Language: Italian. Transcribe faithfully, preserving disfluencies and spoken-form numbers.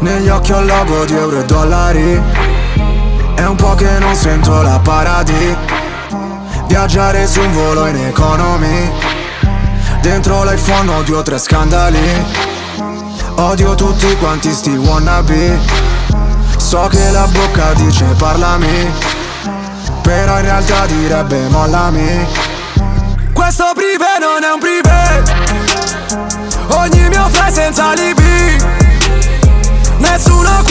Negli occhi ho il logo di euro e dollari. È un po' che non sento la paradis. Viaggiare su un volo in economy. Dentro l'iPhone odio tre scandali. Odio tutti quanti sti wannabe. So che la bocca dice parlami, però in realtà direbbe mollami. Questo privé non è un privé. Ogni mio fly senza alibi. Nessuno